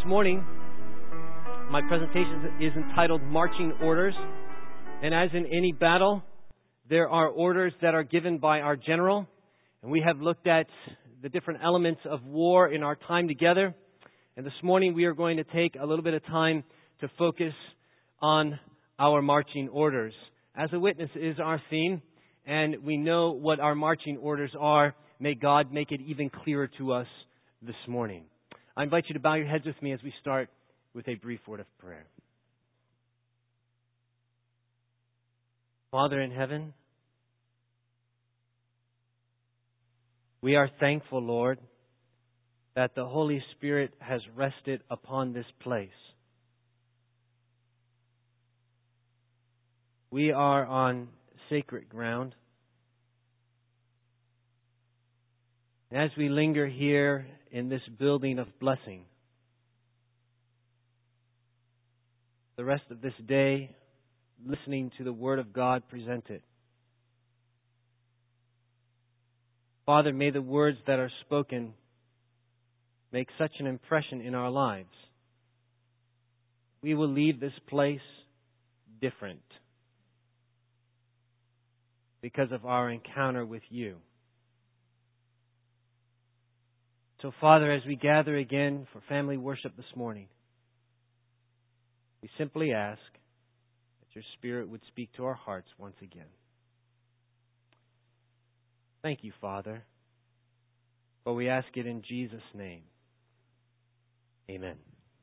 morning, my presentation is entitled Marching Orders. And as in any battle, there are orders that are given by our general. And we have looked at the different elements of war in our time together. And this morning we are going to take a little bit of time to focus on our marching orders. As a witness is our theme, and we know what our marching orders are. May God make it even clearer to us this morning. I invite you to bow your heads with me as we start with a brief word of prayer. Father in heaven, we are thankful, Lord, that the Holy Spirit has rested upon this place. We are on sacred ground. As we linger here in this building of blessing, the rest of this day, listening to the Word of God presented. Father, may the words that are spoken make such an impression in our lives. We will leave this place different because of our encounter with you. So, Father, as we gather again for family worship this morning, we simply ask that your Spirit would speak to our hearts once again. Thank you, Father, for we ask it in Jesus' name. Amen.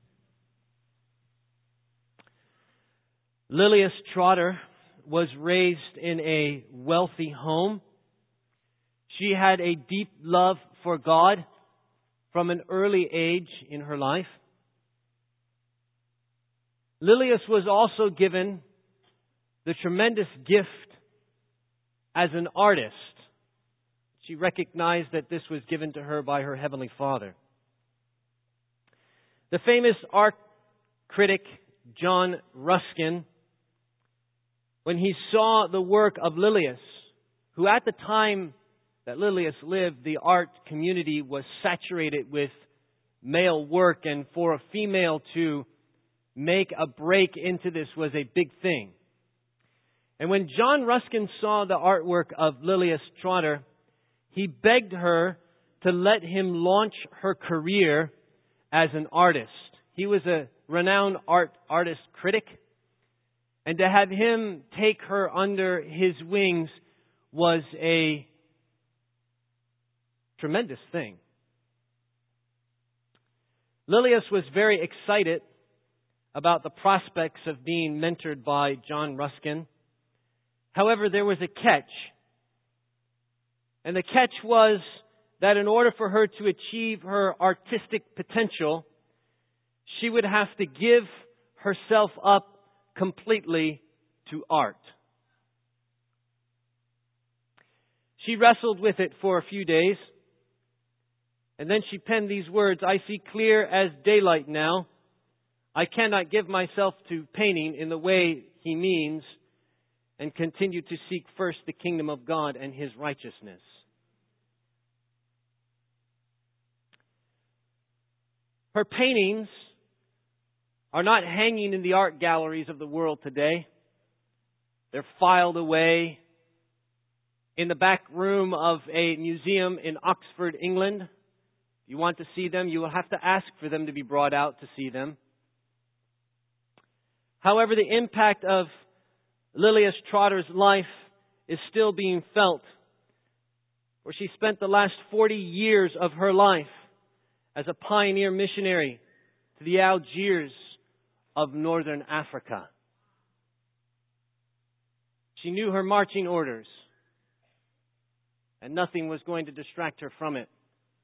Lilias Trotter was raised in a wealthy home. She had a deep love for God from an early age in her life. Lilias was also given the tremendous gift as an artist. She recognized that this was given to her by her Heavenly Father. The famous art critic John Ruskin, when he saw the work of Lilias, who at the time that Lilias lived, the art community was saturated with male work, and for a female to make a break into this was a big thing. And when John Ruskin saw the artwork of Lilias Trotter, he begged her to let him launch her career as an artist. He was a renowned artist critic, and to have him take her under his wings was a tremendous thing. Lilias was very excited about the prospects of being mentored by John Ruskin. However, there was a catch. And the catch was that in order for her to achieve her artistic potential, she would have to give herself up completely to art. She wrestled with it for a few days. And then she penned these words, "I see clear as daylight now. I cannot give myself to painting in the way he means, and continue to seek first the kingdom of God and His righteousness." Her paintings are not hanging in the art galleries of the world today. They're filed away in the back room of a museum in Oxford, England. If you want to see them, you will have to ask for them to be brought out to see them. However, the impact of Lilias Trotter's life is still being felt, where she spent the last 40 years of her life as a pioneer missionary to the Algiers of northern Africa. She knew her marching orders, and nothing was going to distract her from it.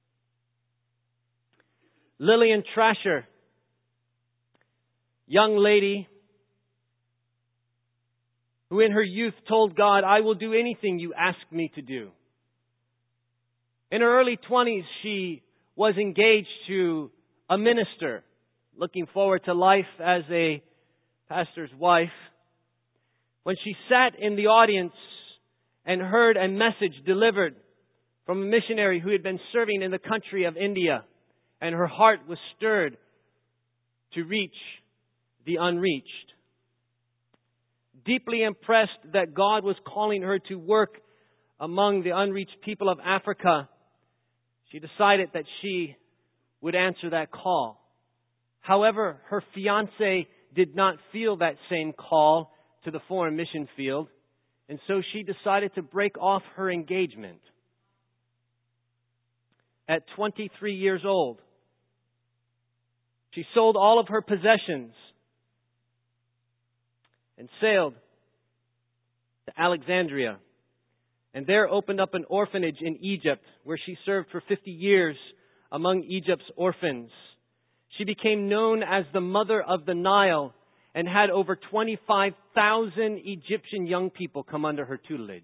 Lillian Trasher, young lady who in her youth told God, "I will do anything you ask me to do." In her early 20s, she was engaged to a minister, looking forward to life as a pastor's wife, when she sat in the audience and heard a message delivered from a missionary who had been serving in the country of India, and her heart was stirred to reach the unreached. Deeply impressed that God was calling her to work among the unreached people of Africa, she decided that she would answer that call. However, her fiancé did not feel that same call to the foreign mission field, and so she decided to break off her engagement. At 23 years old, she sold all of her possessions and sailed to Alexandria, and there opened up an orphanage in Egypt where she served for 50 years among Egypt's orphans. She became known as the Mother of the Nile and had over 25,000 Egyptian young people come under her tutelage.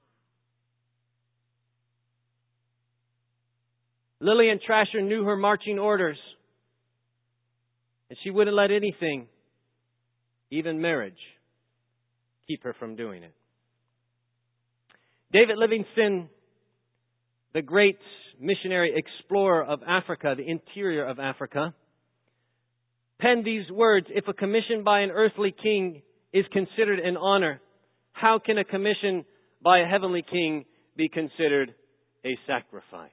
Lillian Trasher knew her marching orders, and she wouldn't let anything, even marriage, keep her from doing it. David Livingstone, the great missionary explorer of Africa, the interior of Africa, penned these words: "If a commission by an earthly king is considered an honor, how can a commission by a heavenly king be considered a sacrifice?"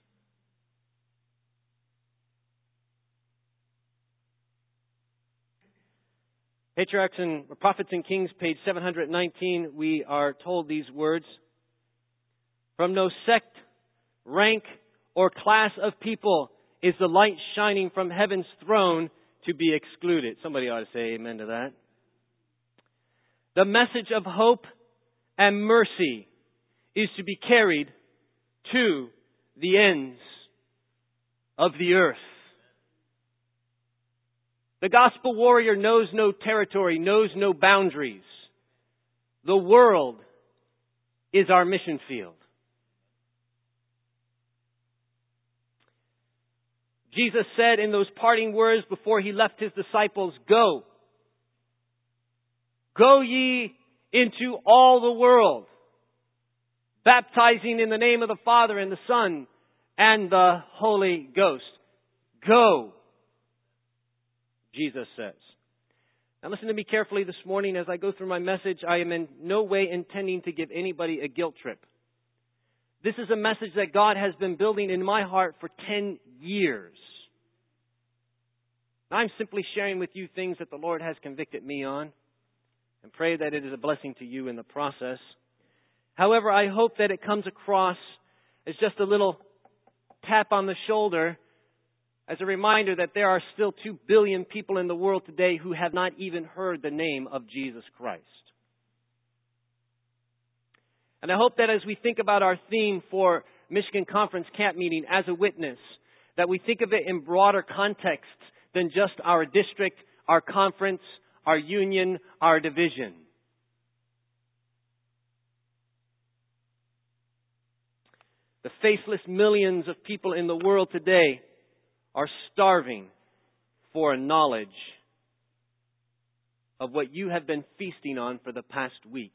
Patriarchs and Prophets and Kings, page 719, we are told these words: "From no sect, rank, or class of people is the light shining from heaven's throne to be excluded." Somebody ought to say amen to that. "The message of hope and mercy is to be carried to the ends of the earth." The gospel warrior knows no territory, knows no boundaries. The world is our mission field. Jesus said in those parting words before he left his disciples, "Go. Go ye into all the world, baptizing in the name of the Father and the Son and the Holy Ghost." Go, Jesus says. Now listen to me carefully this morning as I go through my message. I am in no way intending to give anybody a guilt trip. This is a message that God has been building in my heart for 10 years. I'm simply sharing with you things that the Lord has convicted me on, and pray that it is a blessing to you in the process. However, I hope that it comes across as just a little tap on the shoulder, as a reminder that there are still 2 billion people in the world today who have not even heard the name of Jesus Christ. And I hope that as we think about our theme for Michigan Conference Camp Meeting, as a witness, that we think of it in broader context than just our district, our conference, our union, our division. The faceless millions of people in the world today are starving for a knowledge of what you have been feasting on for the past week.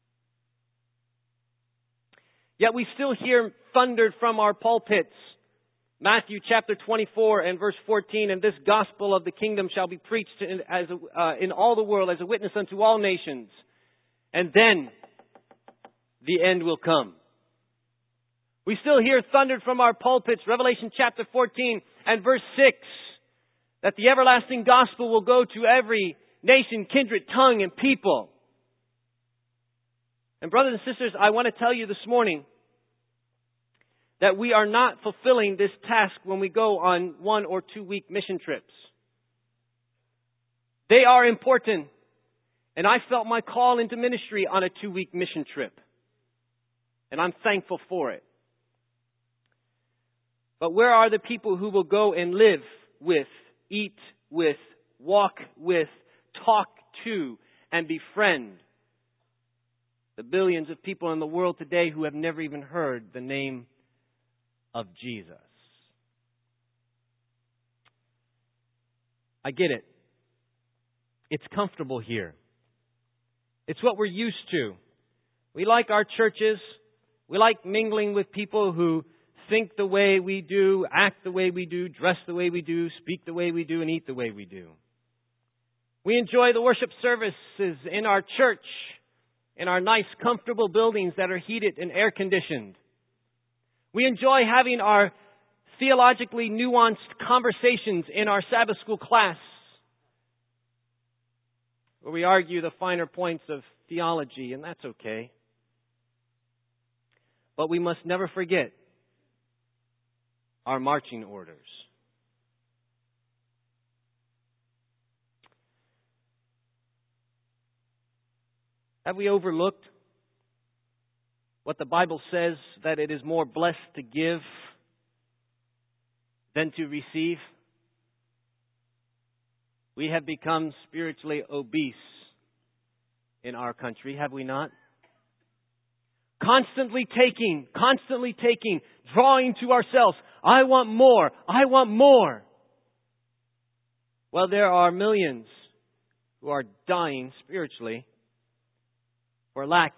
Yet we still hear thundered from our pulpits. Matthew chapter 24 and verse 14, "And this gospel of the kingdom shall be preached in all the world as a witness unto all nations. And then the end will come." We still hear thundered from our pulpits, Revelation chapter 14 and verse 6, that the everlasting gospel will go to every nation, kindred, tongue, and people. And brothers and sisters, I want to tell you this morning that we are not fulfilling this task when we go on 1 or 2 week mission trips. They are important, and I felt my call into ministry on a 2-week mission trip, and I'm thankful for it. But where are the people who will go and live with, eat with, walk with, talk to, and befriend the billions of people in the world today who have never even heard the name of Jesus? I get it. It's comfortable here. It's what we're used to. We like our churches. We like mingling with people who think the way we do, act the way we do, dress the way we do, speak the way we do, and eat the way we do. We enjoy the worship services in our church, in our nice, comfortable buildings that are heated and air-conditioned. We enjoy having our theologically nuanced conversations in our Sabbath school class, where we argue the finer points of theology, and that's okay. But we must never forget our marching orders. Have we overlooked what the Bible says, that it is more blessed to give than to receive? We have become spiritually obese in our country, have we not? Constantly taking, drawing to ourselves. I want more. I want more. Well, there are millions who are dying spiritually for lack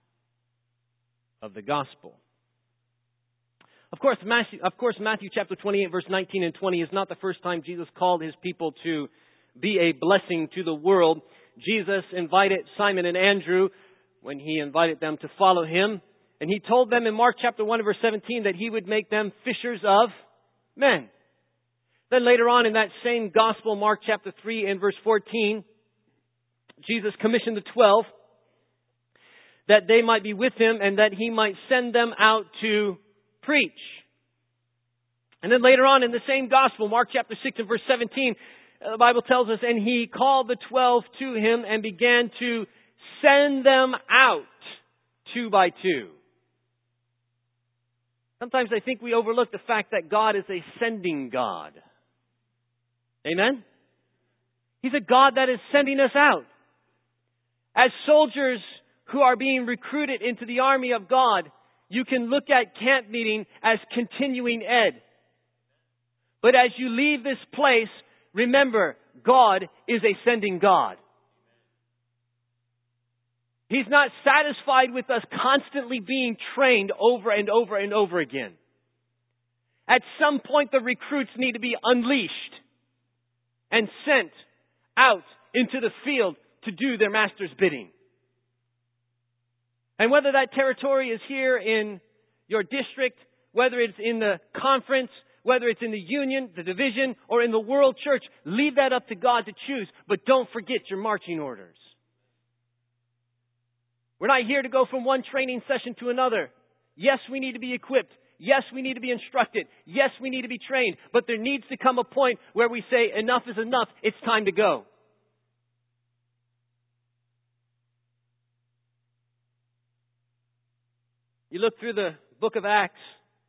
of the gospel. Of course, Matthew chapter 28, verse 19 and 20 is not the first time Jesus called His people to be a blessing to the world. Jesus invited Simon and Andrew when He invited them to follow Him. And He told them in Mark chapter 1 verse 17 that He would make them fishers of men. Then later on in that same gospel, Mark chapter 3 and verse 14, Jesus commissioned the 12 that they might be with Him and that He might send them out to preach. And then later on in the same gospel, Mark chapter 6 and verse 17, the Bible tells us, and He called the 12 to Him and began to send them out 2 by 2. Sometimes I think we overlook the fact that God is a sending God. Amen? He's a God that is sending us out. As soldiers who are being recruited into the army of God, you can look at camp meeting as continuing ed. But as you leave this place, remember, God is a sending God. He's not satisfied with us constantly being trained over and over and over again. At some point, the recruits need to be unleashed and sent out into the field to do their master's bidding. And whether that territory is here in your district, whether it's in the conference, whether it's in the union, the division, or in the world church, leave that up to God to choose. But don't forget your marching orders. We're not here to go from one training session to another. Yes, we need to be equipped. Yes, we need to be instructed. Yes, we need to be trained. But there needs to come a point where we say, enough is enough. It's time to go. You look through the book of Acts,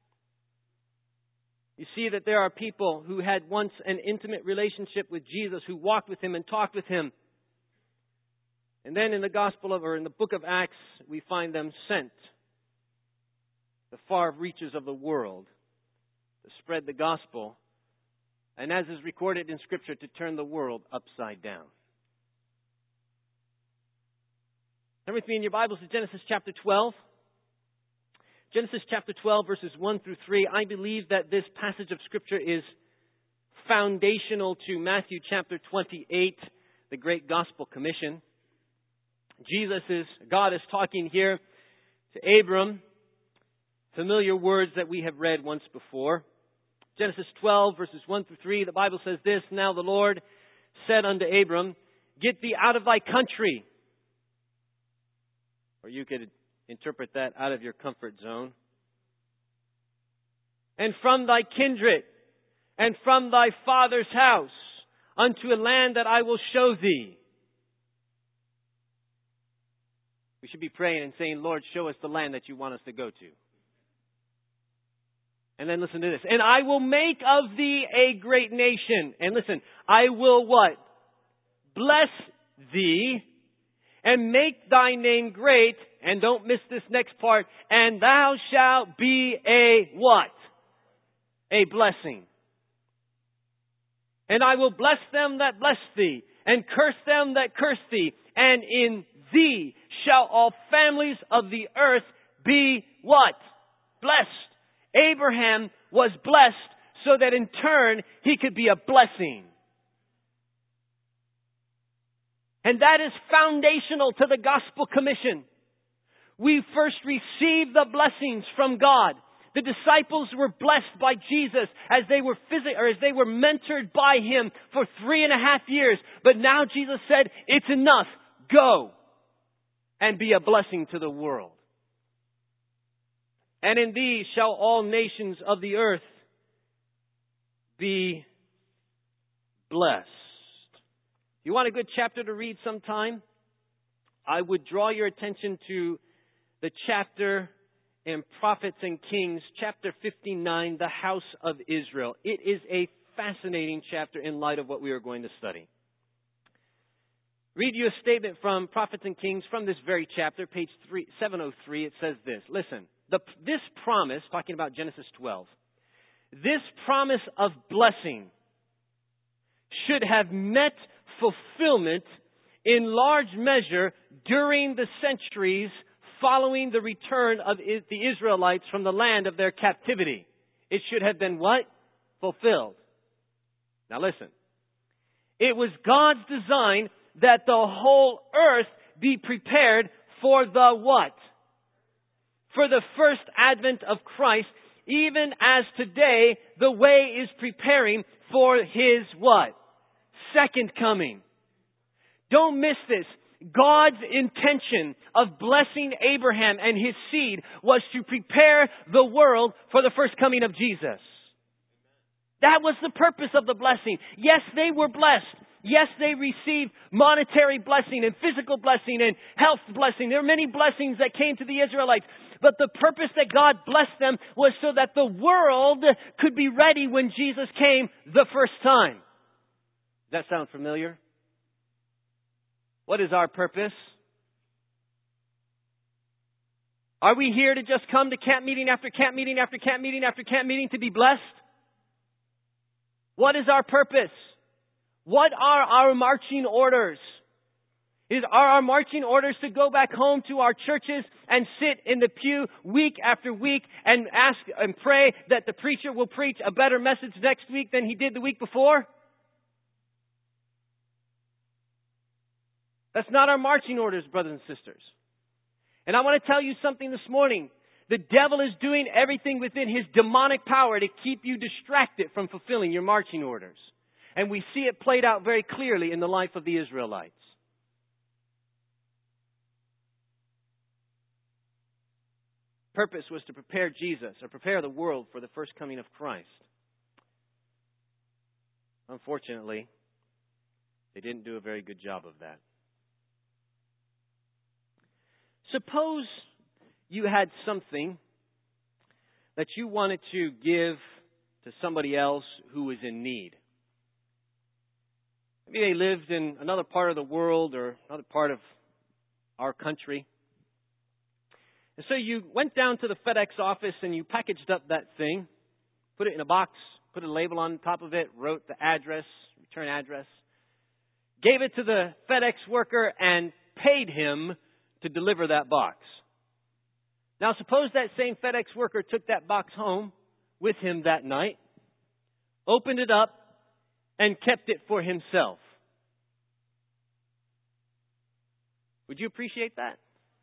you see that there are people who had once an intimate relationship with Jesus, who walked with Him and talked with Him. And then in the in the book of Acts, we find them sent to the far reaches of the world to spread the gospel, and as is recorded in Scripture, to turn the world upside down. Turn with me in your Bibles to Genesis chapter 12. Genesis chapter 12, verses 1 through 3. I believe that this passage of Scripture is foundational to Matthew chapter 28, the great gospel commission. God is talking here to Abram, familiar words that we have read once before. Genesis 12, verses 1 through 3, the Bible says this, Now the Lord said unto Abram, Get thee out of thy country. Or you could interpret that, out of your comfort zone. And from thy kindred, and from thy father's house, unto a land that I will show thee. We should be praying and saying, Lord, show us the land that you want us to go to. And then listen to this. And I will make of thee a great nation. And listen, I will what? Bless thee and make thy name great. And don't miss this next part. And thou shalt be a what? A blessing. And I will bless them that bless thee, and curse them that curse thee. And in thee shall all families of the earth be what? Blessed. Abraham was blessed so that in turn he could be a blessing. And that is foundational to the gospel commission. We first receive the blessings from God. The disciples were blessed by Jesus as they were mentored by Him for 3.5 years. But now Jesus said, it's enough. Go and be a blessing to the world. And in these shall all nations of the earth be blessed. You want a good chapter to read sometime? I would draw your attention to the chapter in Prophets and Kings, chapter 59, the house of Israel. It is a fascinating chapter in light of what we are going to study. Read you a statement from Prophets and Kings from this very chapter, page 703. It says this. Listen, this promise, talking about Genesis 12, this promise of blessing should have met fulfillment in large measure during the centuries following the return of the Israelites from the land of their captivity. It should have been what? Fulfilled. Now listen. It was God's design that the whole earth be prepared for the what? For the first advent of Christ, even as today the way is preparing for His what? Second coming. Don't miss this. God's intention of blessing Abraham and his seed was to prepare the world for the first coming of Jesus. That was the purpose of the blessing. Yes, they were blessed. Yes, they received monetary blessing and physical blessing and health blessing. There were many blessings that came to the Israelites. But the purpose that God blessed them was so that the world could be ready when Jesus came the first time. Does that sound familiar? What is our purpose? Are we here to just come to camp meeting after camp meeting after camp meeting after camp meeting to be blessed? What is our purpose? What are our marching orders? Are our marching orders to go back home to our churches and sit in the pew week after week and ask and pray that the preacher will preach a better message next week than he did the week before? That's not our marching orders, brothers and sisters. And I want to tell you something this morning. The devil is doing everything within his demonic power to keep you distracted from fulfilling your marching orders. And we see it played out very clearly in the life of the Israelites. Purpose was to prepare Jesus, or prepare the world for the first coming of Christ. Unfortunately, they didn't do a very good job of that. Suppose you had something that you wanted to give to somebody else who was in need. Maybe they lived in another part of the world or another part of our country. And so you went down to the FedEx office and you packaged up that thing, put it in a box, put a label on top of it, wrote the address, return address, gave it to the FedEx worker and paid him to deliver that box. Now suppose that same FedEx worker took that box home with him that night, opened it up, and kept it for himself. Would you appreciate that?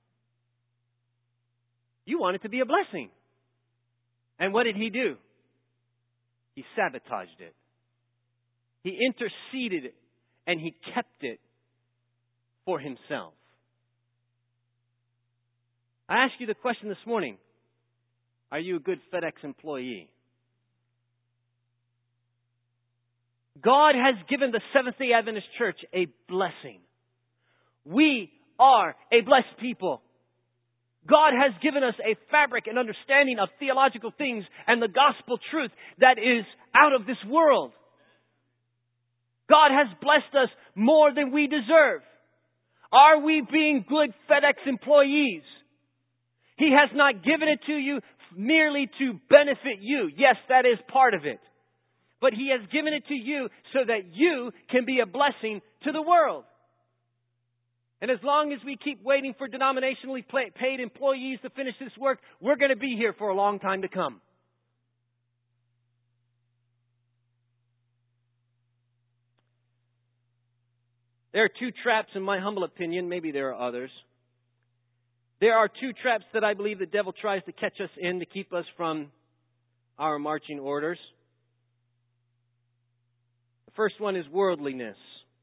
You want it to be a blessing. And what did he do? He sabotaged it. He interceded it, and he kept it for himself. I ask you the question this morning. Are you a good FedEx employee? God has given the Seventh-day Adventist Church a blessing. We are a blessed people. God has given us a fabric and understanding of theological things and the gospel truth that is out of this world. God has blessed us more than we deserve. Are we being good FedEx employees? He has not given it to you merely to benefit you. Yes, that is part of it. But He has given it to you so that you can be a blessing to the world. And as long as we keep waiting for denominationally paid employees to finish this work, we're going to be here for a long time to come. There are two traps, in my humble opinion. Maybe there are others. There are two traps that I believe the devil tries to catch us in to keep us from our marching orders. The first one is worldliness.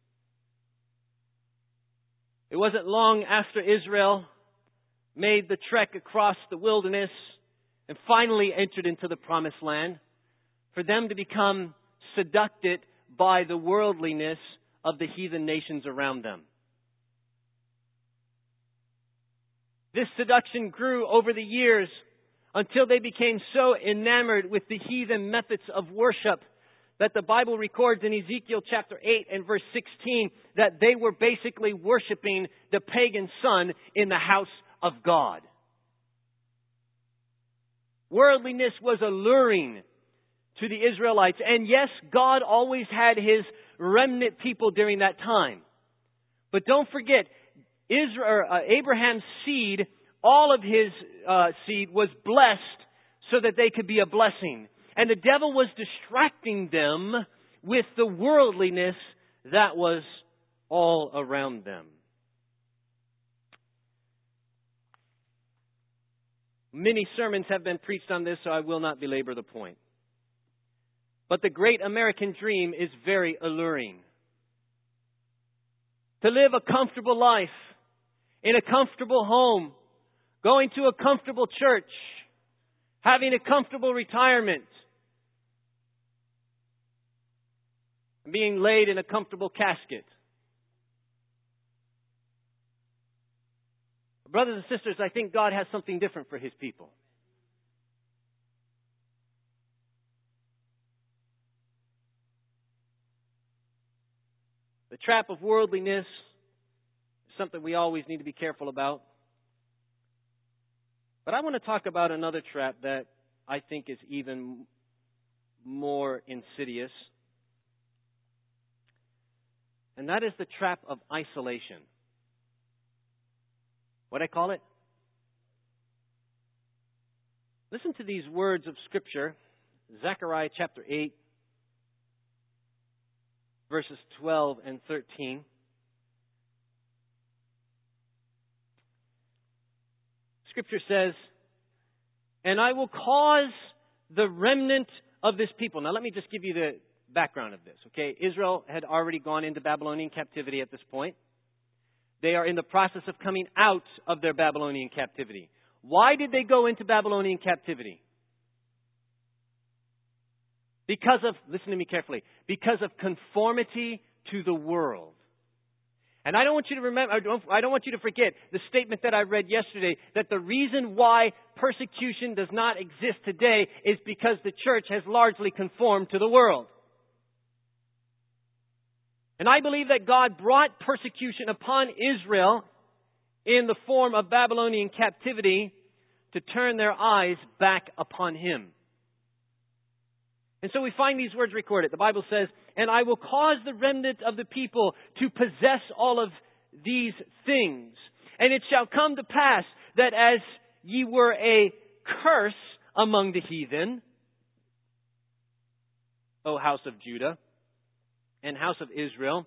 It wasn't long after Israel made the trek across the wilderness and finally entered into the promised land for them to become seduced by the worldliness of the heathen nations around them. This seduction grew over the years until they became so enamored with the heathen methods of worship that the Bible records in Ezekiel chapter 8 and verse 16 that they were basically worshiping the pagan sun in the house of God. Worldliness was alluring to the Israelites. And yes, God always had His remnant people during that time. But don't forget, Abraham's seed, all of his seed was blessed so that they could be a blessing. And the devil was distracting them with the worldliness that was all around them. Many sermons have been preached on this, so I will not belabor the point. But the great American dream is very alluring. To live a comfortable life in a comfortable home, going to a comfortable church, having a comfortable retirement, being laid in a comfortable casket. Brothers and sisters, I think God has something different for His people. The trap of worldliness is something we always need to be careful about. But I want to talk about another trap that I think is even more insidious. And that is the trap of isolation. What I call it? Listen to these words of Scripture. Zechariah chapter 8, verses 12 and 13. Scripture says, "And I will cause the remnant of this people." Now let me just give you the background of this, okay? Israel had already gone into Babylonian captivity at this point. They are in the process of coming out of their Babylonian captivity. Why did they go into Babylonian captivity? Because of, listen to me carefully, because of conformity to the world. And I don't want you to remember, I don't want you to forget the statement that I read yesterday, that the reason why persecution does not exist today is because the church has largely conformed to the world. And I believe that God brought persecution upon Israel in the form of Babylonian captivity to turn their eyes back upon Him. And so we find these words recorded. The Bible says, "And I will cause the remnant of the people to possess all of these things. And it shall come to pass that as ye were a curse among the heathen, O house of Judah, and house of Israel,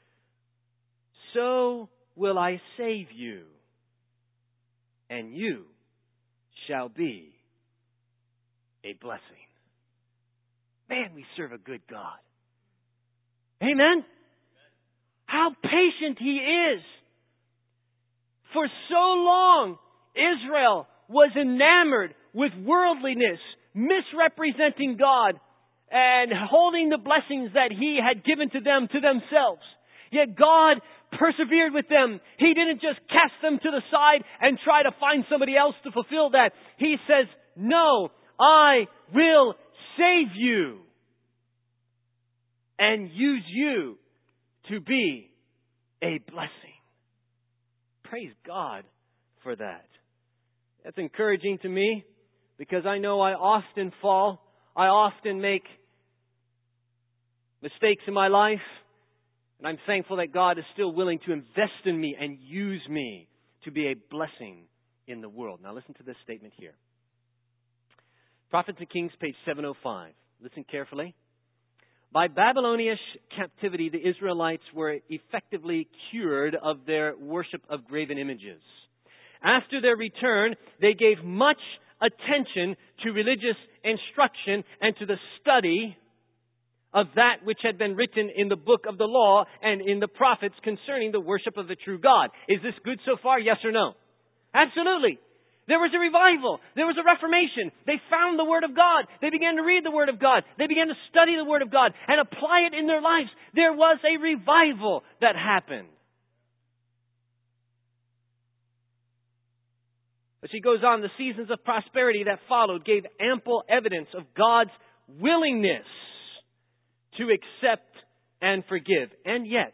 so will I save you, and you shall be a blessing." Man, we serve a good God. Amen? How patient He is. For so long, Israel was enamored with worldliness, misrepresenting God, and holding the blessings that He had given to them to themselves. Yet God persevered with them. He didn't just cast them to the side and try to find somebody else to fulfill that. He says, "No, I will save you and use you to be a blessing." Praise God for that. That's encouraging to me because I know I often fall. I often make mistakes in my life. And I'm thankful that God is still willing to invest in me and use me to be a blessing in the world. Now listen to this statement here. Prophets and Kings, page 705. Listen carefully. By Babylonian captivity, the Israelites were effectively cured of their worship of graven images. After their return, they gave much attention to religious instruction and to the study of that which had been written in the book of the law and in the prophets concerning the worship of the true God. Is this good so far? Yes or no? Absolutely. There was a revival. There was a reformation. They found the Word of God. They began to read the Word of God. They began to study the Word of God and apply it in their lives. There was a revival that happened. But she goes on, the seasons of prosperity that followed gave ample evidence of God's willingness to accept and forgive. And yet,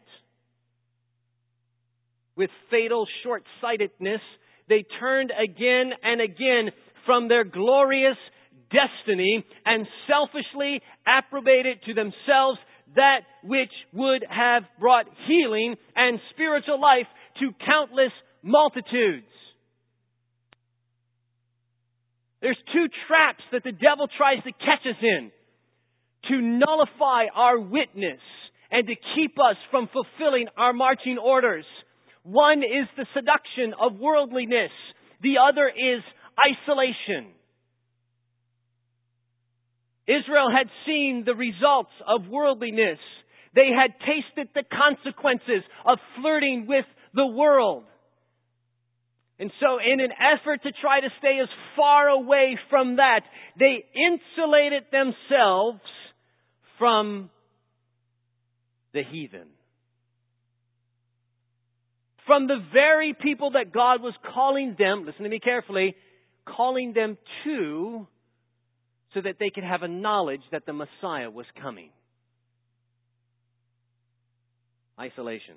with fatal short-sightedness, they turned again and again from their glorious destiny and selfishly appropriated to themselves that which would have brought healing and spiritual life to countless multitudes. There's two traps that the devil tries to catch us in to nullify our witness and to keep us from fulfilling our marching orders. One is the seduction of worldliness. The other is isolation. Israel had seen the results of worldliness. They had tasted the consequences of flirting with the world. And so in an effort to try to stay as far away from that, they insulated themselves from the heathen. From the very people that God was calling them, listen to me carefully, calling them to, so that they could have a knowledge that the Messiah was coming. Isolation.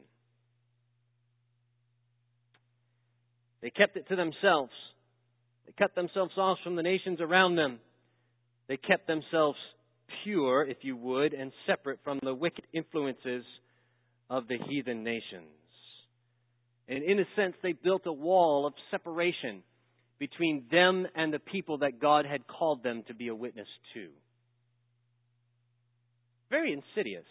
They kept it to themselves. They cut themselves off from the nations around them. They kept themselves pure, if you would, and separate from the wicked influences of the heathen nations. And in a sense, they built a wall of separation between them and the people that God had called them to be a witness to. Very insidious.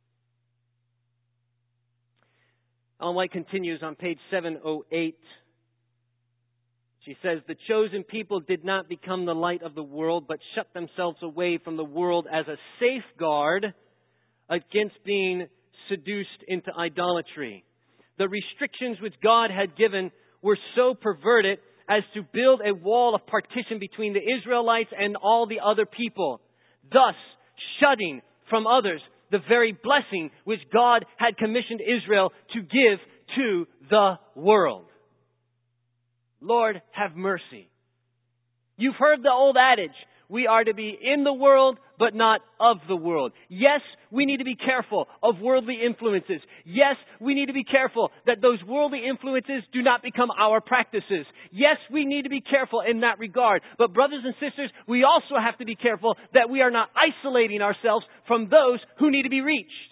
Ellen White continues on page 708. She says, the chosen people did not become the light of the world, but shut themselves away from the world as a safeguard against being seduced into idolatry. The restrictions which God had given were so perverted as to build a wall of partition between the Israelites and all the other people, thus shutting from others the very blessing which God had commissioned Israel to give to the world. Lord, have mercy. You've heard the old adage, we are to be in the world, but not of the world. Yes, we need to be careful of worldly influences. Yes, we need to be careful that those worldly influences do not become our practices. Yes, we need to be careful in that regard. But brothers and sisters, we also have to be careful that we are not isolating ourselves from those who need to be reached.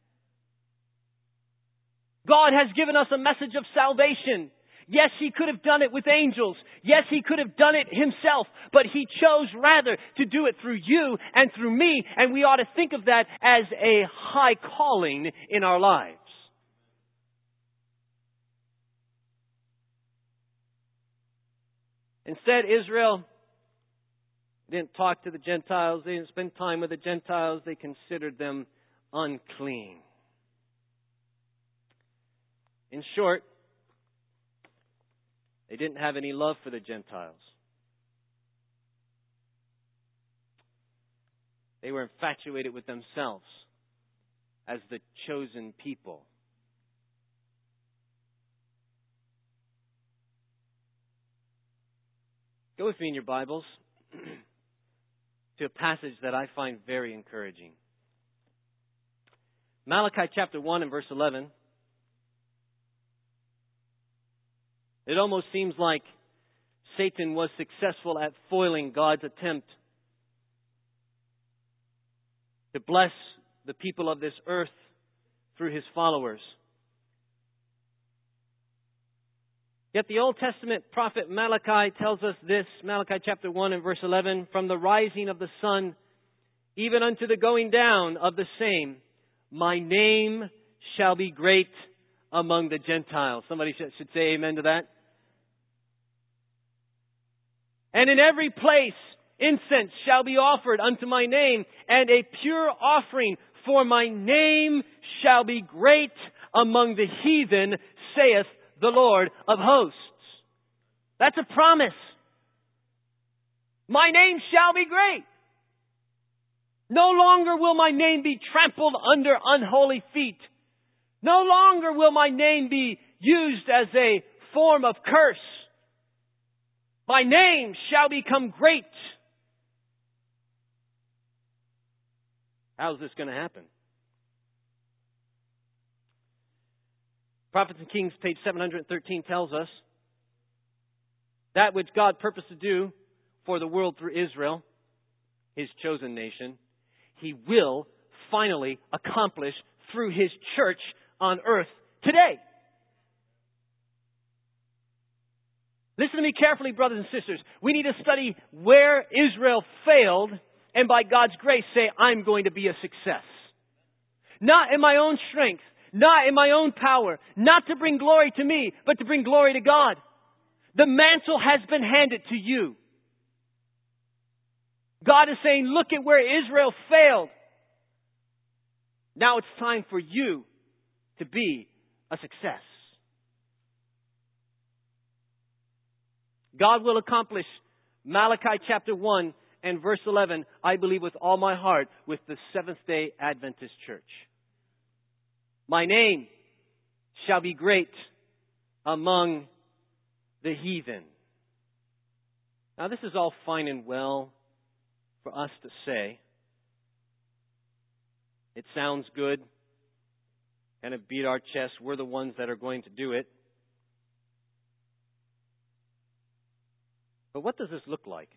God has given us a message of salvation. Yes, He could have done it with angels. Yes, He could have done it Himself. But He chose rather to do it through you and through me. And we ought to think of that as a high calling in our lives. Instead, Israel didn't talk to the Gentiles. They didn't spend time with the Gentiles. They considered them unclean. In short, they didn't have any love for the Gentiles. They were infatuated with themselves as the chosen people. Go with me in your Bibles to a passage that I find very encouraging. Malachi chapter 1 and verse 11. It almost seems like Satan was successful at foiling God's attempt to bless the people of this earth through His followers. Yet the Old Testament prophet Malachi tells us this, Malachi chapter 1 and verse 11, from the rising of the sun even unto the going down of the same, my name shall be great among the Gentiles. Somebody should say amen to that. And in every place incense shall be offered unto my name, and a pure offering, for my name shall be great among the heathen, saith the Lord of hosts. That's a promise. My name shall be great. No longer will my name be trampled under unholy feet. No longer will my name be used as a form of curse. My name shall become great. How's this going to happen? Prophets and Kings, page 713, tells us that which God purposed to do for the world through Israel, His chosen nation, He will finally accomplish through His church on earth today. Listen to me carefully, brothers and sisters. We need to study where Israel failed and by God's grace say, I'm going to be a success. Not in my own strength, not in my own power, not to bring glory to me, but to bring glory to God. The mantle has been handed to you. God is saying, look at where Israel failed. Now it's time for you to be a success. God will accomplish Malachi chapter 1 and verse 11, I believe with all my heart, with the Seventh-day Adventist Church. My name shall be great among the heathen. Now this is all fine and well for us to say. It sounds good. Kind of beat our chest. We're the ones that are going to do it. But what does this look like?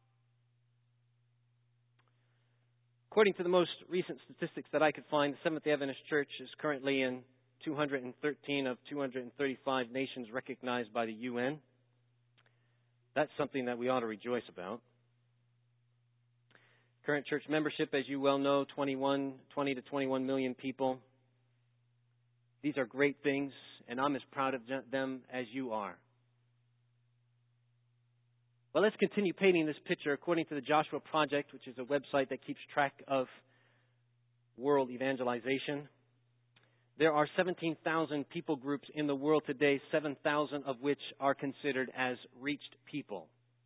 According to the most recent statistics that I could find, the Seventh-day Adventist Church is currently in 213 of 235 nations recognized by the UN. That's something that we ought to rejoice about. Current church membership, as you well know, 20 to 21 million people. These are great things, and I'm as proud of them as you are. Well, let's continue painting this picture according to the Joshua Project, which is a website that keeps track of world evangelization. There are 17,000 people groups in the world today, 7,000 of which are considered as reached people.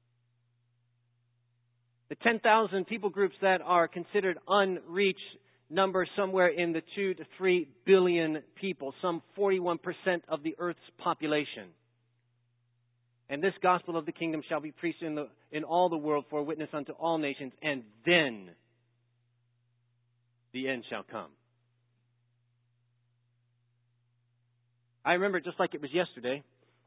The 10,000 people groups that are considered unreached number somewhere in the 2 to 3 billion people, some 41% of the earth's population. And this gospel of the kingdom shall be preached in all the world for a witness unto all nations, and then the end shall come. I remember just like it was yesterday.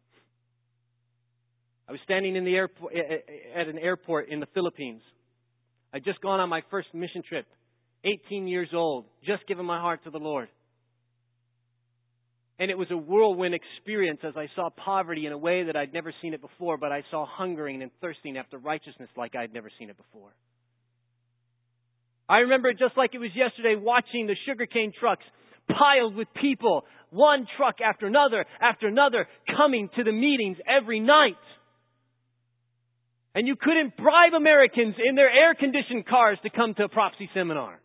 I was standing in the airport at an airport in the Philippines. I'd just gone on my first mission trip, 18 years old, just given my heart to the Lord. And it was a whirlwind experience as I saw poverty in a way that I'd never seen it before, but I saw hungering and thirsting after righteousness like I'd never seen it before. I remember it just like it was yesterday, watching the sugarcane trucks piled with people, one truck after another, coming to the meetings every night. And you couldn't bribe Americans in their air-conditioned cars to come to a prophecy seminar.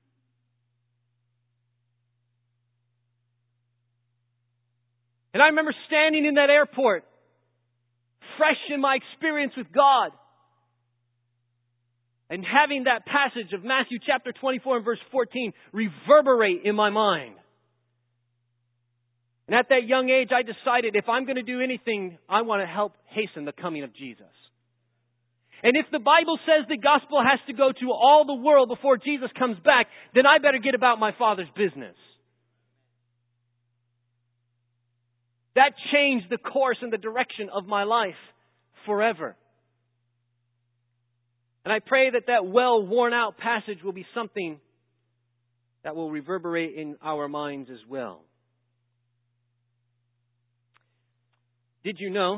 And I remember standing in that airport, fresh in my experience with God, and having that passage of Matthew chapter 24 and verse 14 reverberate in my mind. And at that young age, I decided if I'm going to do anything, I want to help hasten the coming of Jesus. And if the Bible says the gospel has to go to all the world before Jesus comes back, then I better get about my Father's business. That changed the course and the direction of my life forever. And I pray that that well worn out passage will be something that will reverberate in our minds as well. Did you know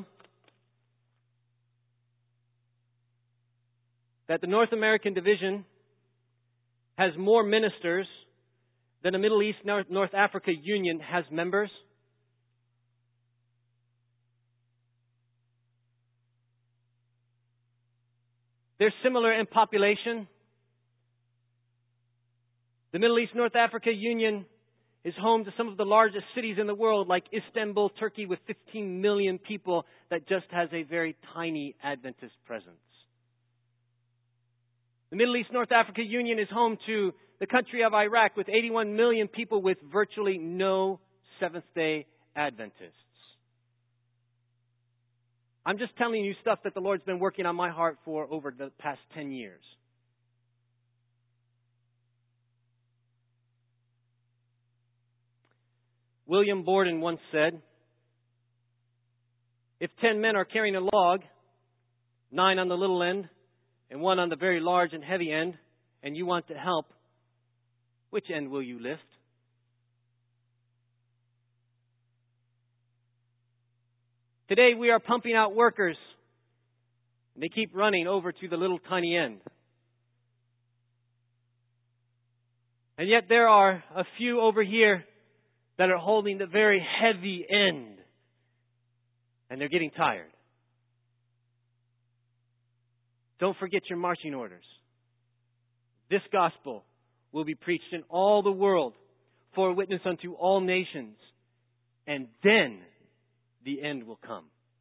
that the North American division has more ministers than the Middle East North Africa Union has members? They're similar in population. The Middle East North Africa Union is home to some of the largest cities in the world, like Istanbul, Turkey, with 15 million people, that just has a very tiny Adventist presence. The Middle East North Africa Union is home to the country of Iraq, with 81 million people, with virtually no Seventh-day Adventists. I'm just telling you stuff that the Lord's been working on my heart for over the past 10 years. William Borden once said, if 10 men are carrying a log, 9 on the little end and 1 on the very large and heavy end, and you want to help, which end will you lift? Today we are pumping out workers, and they keep running over to the little tiny end. And yet there are a few over here that are holding the very heavy end, and they're getting tired. Don't forget your marching orders. This gospel will be preached in all the world for a witness unto all nations, and then the end will come.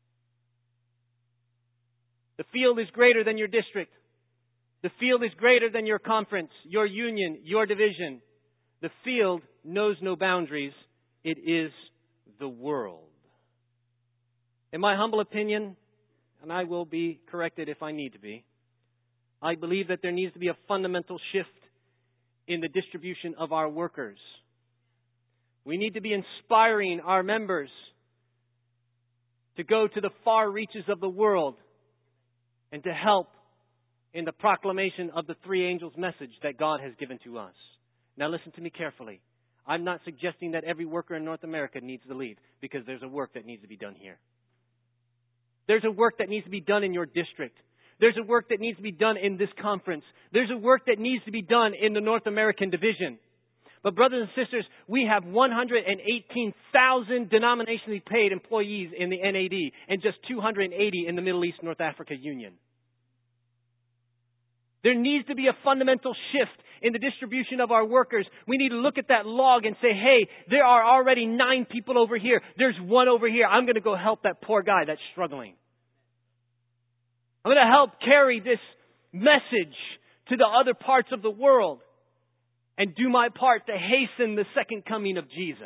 The field is greater than your district. The field is greater than your conference, your union, your division. The field knows no boundaries. It is the world. In my humble opinion, and I will be corrected if I need to be, I believe that there needs to be a fundamental shift in the distribution of our workers. We need to be inspiring our members to go to the far reaches of the world and to help in the proclamation of the three angels' message that God has given to us. Now listen to me carefully. I'm not suggesting that every worker in North America needs to leave, because there's a work that needs to be done here. There's a work that needs to be done in your district. There's a work that needs to be done in this conference. There's a work that needs to be done in the North American division. But brothers and sisters, we have 118,000 denominationally paid employees in the NAD and just 280 in the Middle East North Africa Union. There needs to be a fundamental shift in the distribution of our workers. We need to look at that log and say, hey, there are already 9 people over here. There's 1 over here. I'm going to go help that poor guy that's struggling. I'm going to help carry this message to the other parts of the world and do my part to hasten the second coming of Jesus.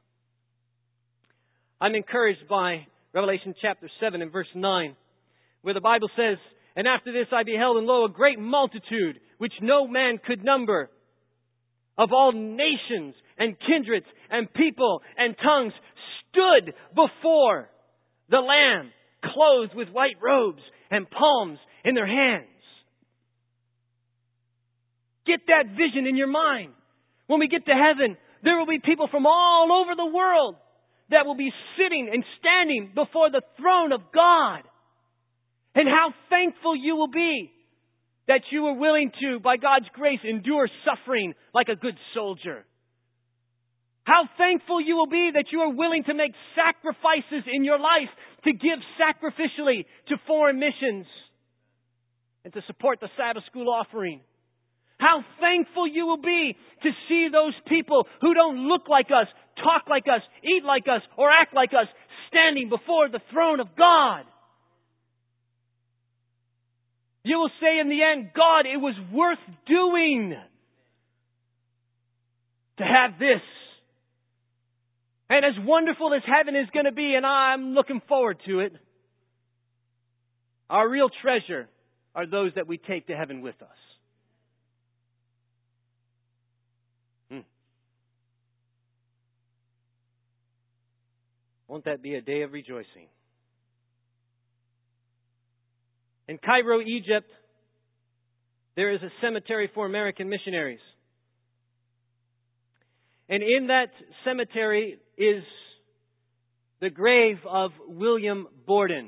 I'm encouraged by Revelation chapter 7 and verse 9, where the Bible says, and after this I beheld, and lo, a great multitude, which no man could number, of all nations and kindreds and people and tongues, stood before the Lamb, clothed with white robes and palms in their hands. Get that vision in your mind. When we get to heaven, there will be people from all over the world that will be sitting and standing before the throne of God. And how thankful you will be that you were willing to, by God's grace, endure suffering like a good soldier. How thankful you will be that you are willing to make sacrifices in your life, to give sacrificially to foreign missions and to support the Sabbath school offering. How thankful you will be to see those people who don't look like us, talk like us, eat like us, or act like us, standing before the throne of God. You will say in the end, God, it was worth doing to have this. And as wonderful as heaven is going to be, and I'm looking forward to it, our real treasure are those that we take to heaven with us. Won't that be a day of rejoicing? In Cairo, Egypt, there is a cemetery for American missionaries. And in that cemetery is the grave of William Borden.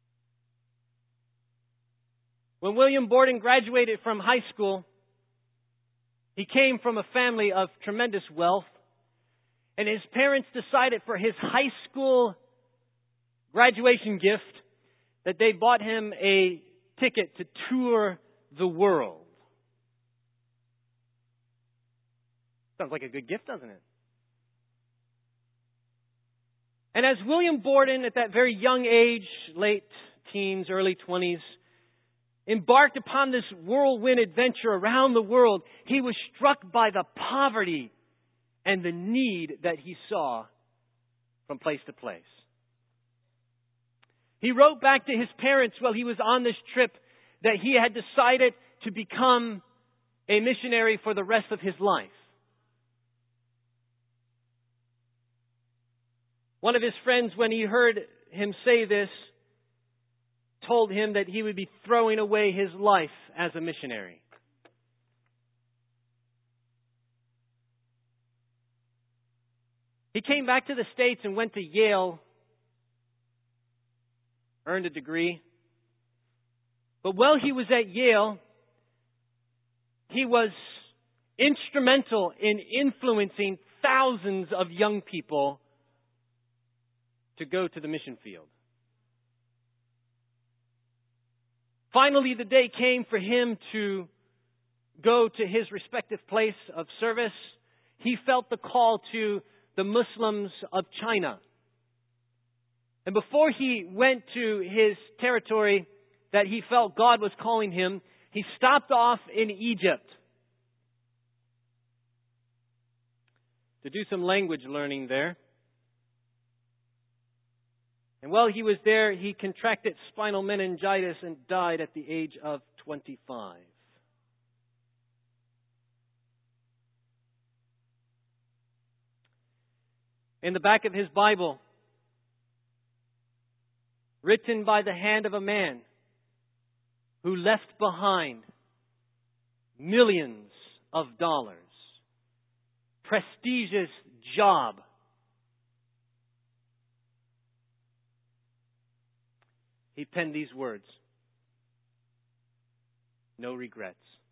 When William Borden graduated from high school, He came from a family of tremendous wealth, and his parents decided for his high school graduation gift that they bought him a ticket to tour the world. Sounds like a good gift, doesn't it? And as William Borden, at that very young age, late teens, early 20s, embarked upon this whirlwind adventure around the world, he was struck by the poverty and the need that he saw from place to place. He wrote back to his parents while he was on this trip that he had decided to become a missionary for the rest of his life. One of his friends, when he heard him say this, told him that he would be throwing away his life as a missionary. He came back to the States and went to Yale, earned a degree. But while he was at Yale, he was instrumental in influencing thousands of young people to go to the mission field. Finally, the day came for him to go to his respective place of service. He felt the call to the Muslims of China. And before he went to his territory that he felt God was calling him, he stopped off in Egypt to do some language learning there. And while he was there, he contracted spinal meningitis and died at the age of 25. In the back of his Bible, written by the hand of a man who left behind millions of dollars, prestigious job, he penned these words: no regrets.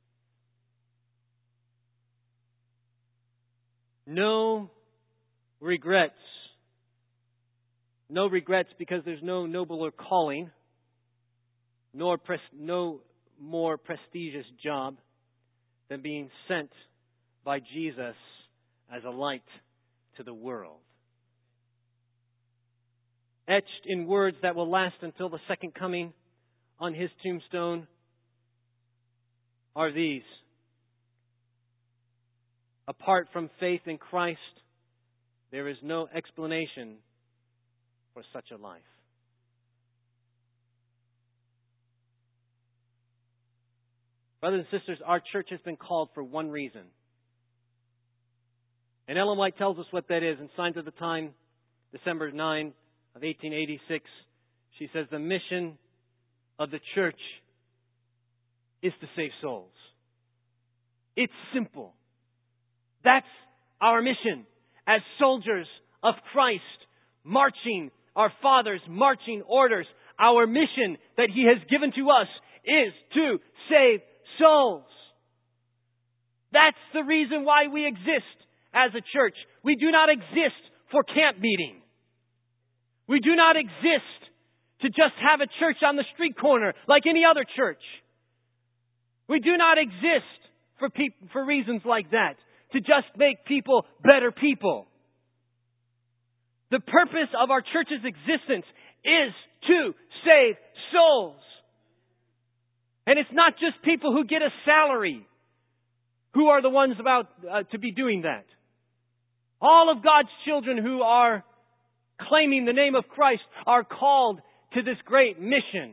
No regrets. No regrets because there's no nobler calling, no more prestigious job than being sent by Jesus as a light to the world. Etched in words that will last until the second coming on his tombstone are these: apart from faith in Christ, there is no explanation for such a life. Brothers and sisters, our church has been called for one reason. And Ellen White tells us what that is in Signs of the Time, December 9 of 1886. She says the mission of the church is to save souls. It's simple. That's our mission as soldiers of Christ, marching our Father's marching orders. Our mission that He has given to us is to save souls. That's the reason why we exist as a church. We do not exist for camp meeting. We do not exist to just have a church on the street corner like any other church. We do not exist for reasons like that, to just make people better people. The purpose of our church's existence is to save souls. And it's not just people who get a salary who are the ones about to be doing that. All of God's children who are claiming the name of Christ are called to this great mission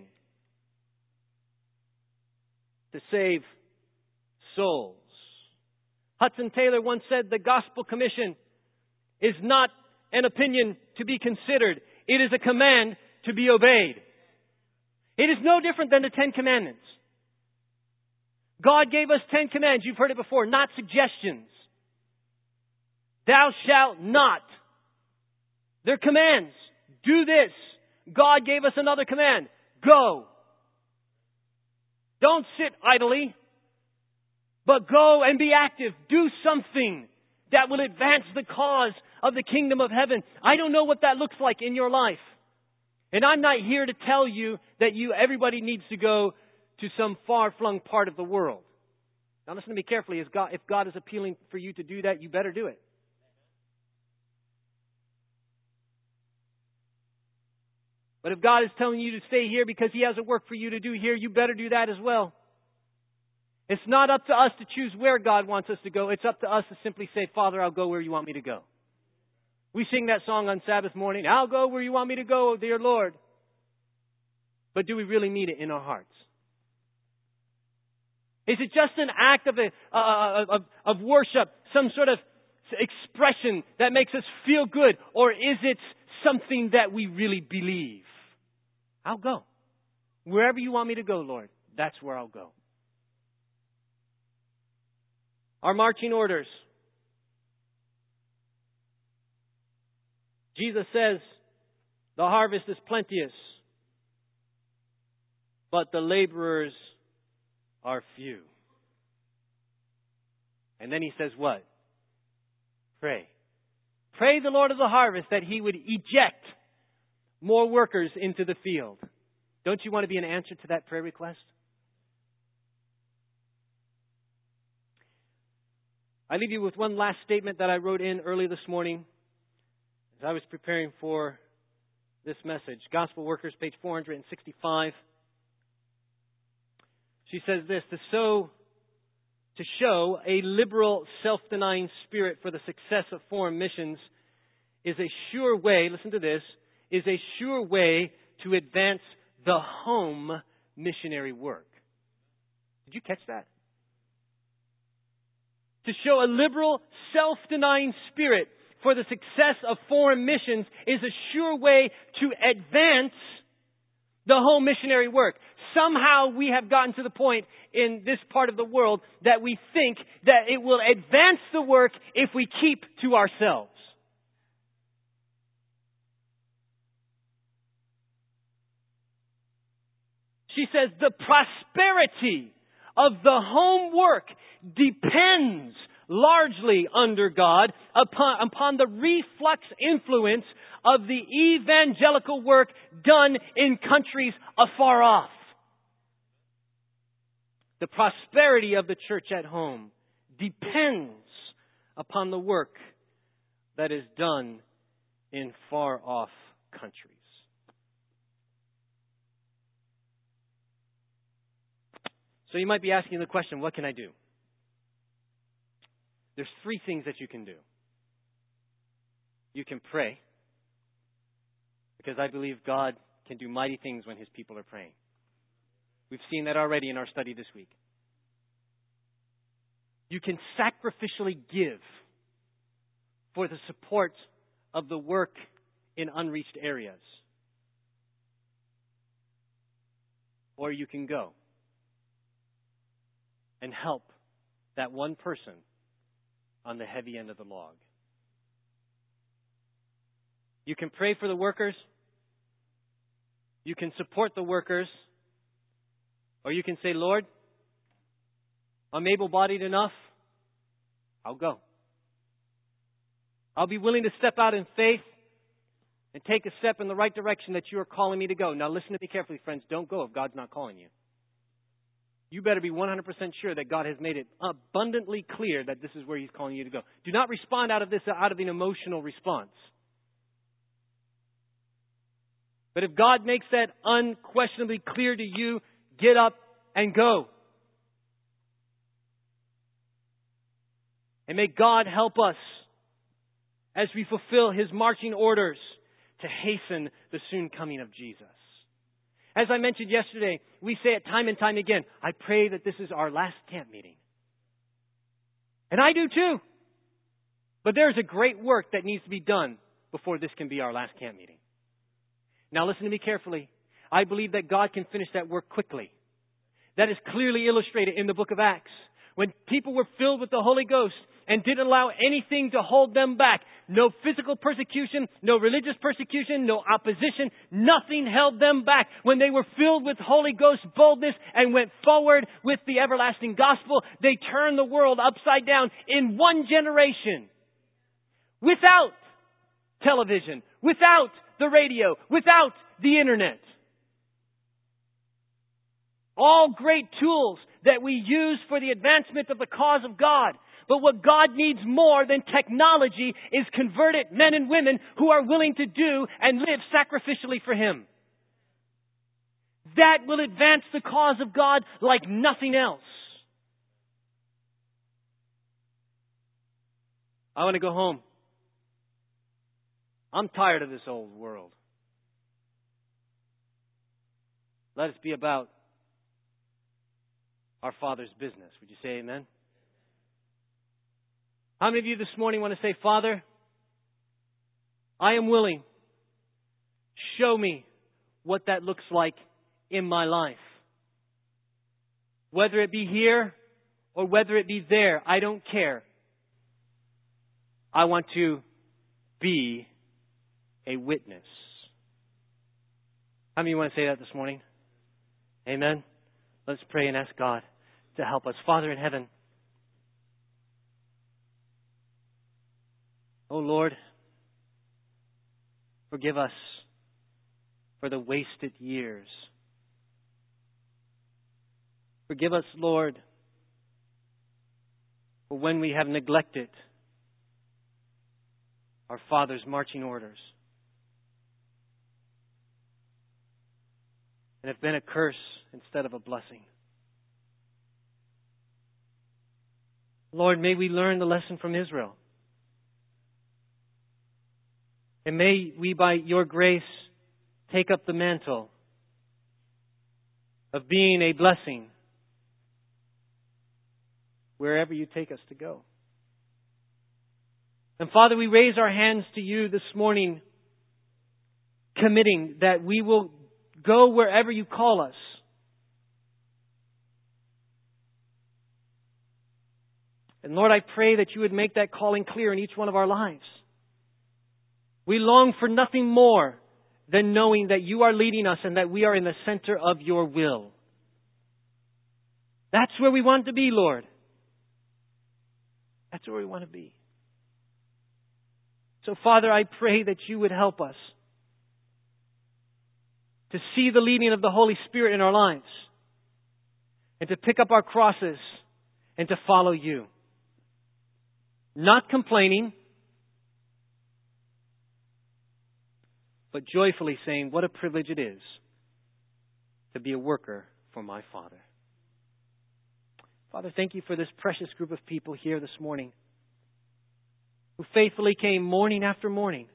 to save souls. Hudson Taylor once said, the Gospel Commission is not an opinion to be considered. It is a command to be obeyed. It is no different than the Ten Commandments. God gave us 10 commands. You've heard it before, not suggestions. Thou shalt not. They're commands. Do this. God gave us another command. Go. Don't sit idly. But go and be active. Do something that will advance the cause of the kingdom of heaven. I don't know what that looks like in your life. And I'm not here to tell you that everybody needs to go to some far-flung part of the world. Now listen to me carefully. If God is appealing for you to do that, you better do it. But if God is telling you to stay here because He has a work for you to do here, you better do that as well. It's not up to us to choose where God wants us to go. It's up to us to simply say, Father, I'll go where you want me to go. We sing that song on Sabbath morning, I'll go where you want me to go, dear Lord. But do we really mean it in our hearts? Is it just an act of worship, some sort of expression that makes us feel good? Or is it something that we really believe? I'll go. Wherever you want me to go, Lord, that's where I'll go. Our marching orders. Jesus says, the harvest is plenteous, but the laborers are few. And then He says what? Pray. Pray the Lord of the harvest that He would eject more workers into the field. Don't you want to be an answer to that prayer request? I leave you with one last statement that I wrote in early this morning as I was preparing for this message. Gospel Workers, page 465. She says this, to show a liberal, self-denying spirit for the success of foreign missions is a sure way, listen to this, is a sure way to advance the home missionary work. Did you catch that? To show a liberal, self-denying spirit for the success of foreign missions is a sure way to advance the home missionary work. Somehow we have gotten to the point in this part of the world that we think that it will advance the work if we keep to ourselves. She says the prosperity of the home work depends largely under God upon the reflux influence of the evangelical work done in countries afar off. The prosperity of the church at home depends upon the work that is done in far off countries. So you might be asking the question, what can I do? There's three things that you can do. You can pray, because I believe God can do mighty things when His people are praying. We've seen that already in our study this week. You can sacrificially give for the support of the work in unreached areas. Or you can go and help that one person on the heavy end of the log. You can pray for the workers. You can support the workers. Or you can say, Lord, I'm able-bodied enough. I'll go. I'll be willing to step out in faith and take a step in the right direction that you are calling me to go. Now listen to me carefully, friends. Don't go if God's not calling you. You better be 100% sure that God has made it abundantly clear that this is where He's calling you to go. Do not respond out of an emotional response. But if God makes that unquestionably clear to you, get up and go. And may God help us as we fulfill His marching orders to hasten the soon coming of Jesus. As I mentioned yesterday, we say it time and time again, I pray that this is our last camp meeting. And I do too. But there's a great work that needs to be done before this can be our last camp meeting. Now listen to me carefully. I believe that God can finish that work quickly. That is clearly illustrated in the book of Acts. When people were filled with the Holy Ghost and didn't allow anything to hold them back. No physical persecution, no religious persecution, no opposition. Nothing held them back. When they were filled with Holy Ghost boldness and went forward with the everlasting gospel, they turned the world upside down in one generation. Without television, without the radio, without the internet. All great tools that we use for the advancement of the cause of God. But what God needs more than technology is converted men and women who are willing to do and live sacrificially for Him. That will advance the cause of God like nothing else. I want to go home. I'm tired of this old world. Let us be about our Father's business. Would you say amen? How many of you this morning want to say, Father, I am willing. Show me what that looks like in my life. Whether it be here or whether it be there, I don't care. I want to be a witness. How many of you want to say that this morning? Amen. Let's pray and ask God to help us. Father in heaven, oh Lord, forgive us for the wasted years. Forgive us, Lord, for when we have neglected our Father's marching orders and have been a curse instead of a blessing. Lord, may we learn the lesson from Israel. And may we, by your grace, take up the mantle of being a blessing wherever you take us to go. And Father, we raise our hands to you this morning, committing that we will go wherever you call us. And Lord, I pray that you would make that calling clear in each one of our lives. We long for nothing more than knowing that you are leading us and that we are in the center of your will. That's where we want to be, Lord. That's where we want to be. So, Father, I pray that you would help us to see the leading of the Holy Spirit in our lives and to pick up our crosses and to follow you. Not complaining, but joyfully saying, what a privilege it is to be a worker for my Father. Father, thank you for this precious group of people here this morning who faithfully came morning after morning,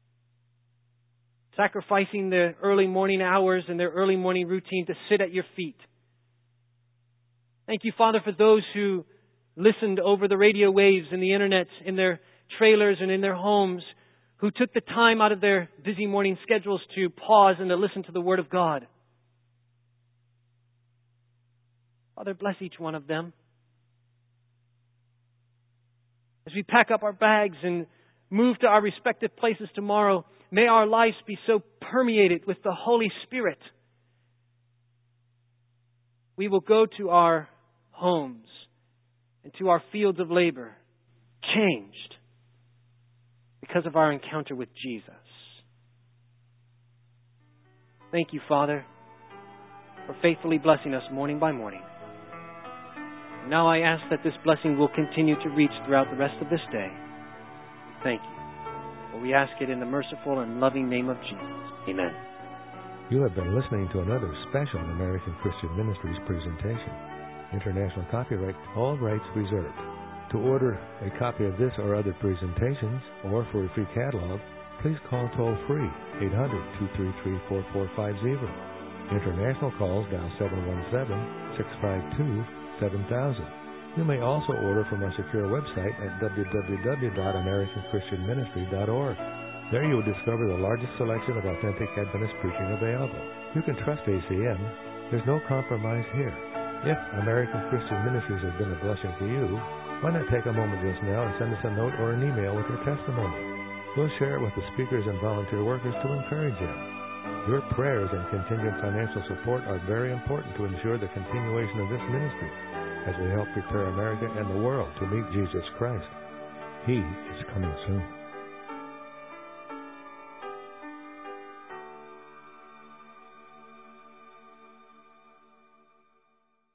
sacrificing their early morning hours and their early morning routine to sit at your feet. Thank you, Father, for those who listened over the radio waves and the internet in their trailers and in their homes, who took the time out of their busy morning schedules to pause and to listen to the Word of God. Father, bless each one of them. As we pack up our bags and move to our respective places tomorrow, may our lives be so permeated with the Holy Spirit. We will go to our homes and to our fields of labor changed because of our encounter with Jesus. Thank you, Father, for faithfully blessing us morning by morning. Now I ask that this blessing will continue to reach throughout the rest of this day. Thank you. For we ask it in the merciful and loving name of Jesus. Amen. You have been listening to another special American Christian Ministries presentation. International copyright, all rights reserved. To order a copy of this or other presentations, or for a free catalog, please call toll-free 800-233-4450. International calls dial 717-652-7000. You may also order from our secure website at www.americanchristianministry.org. There you will discover the largest selection of authentic Adventist preaching available. You can trust ACM. There's no compromise here. If American Christian Ministries has been a blessing to you, Why not take a moment just now and send us a note or an email with your testimony? We'll share it with the speakers and volunteer workers to encourage you. Your prayers and contingent financial support are very important to ensure the continuation of this ministry as we help prepare America and the world to meet Jesus Christ. He is coming soon.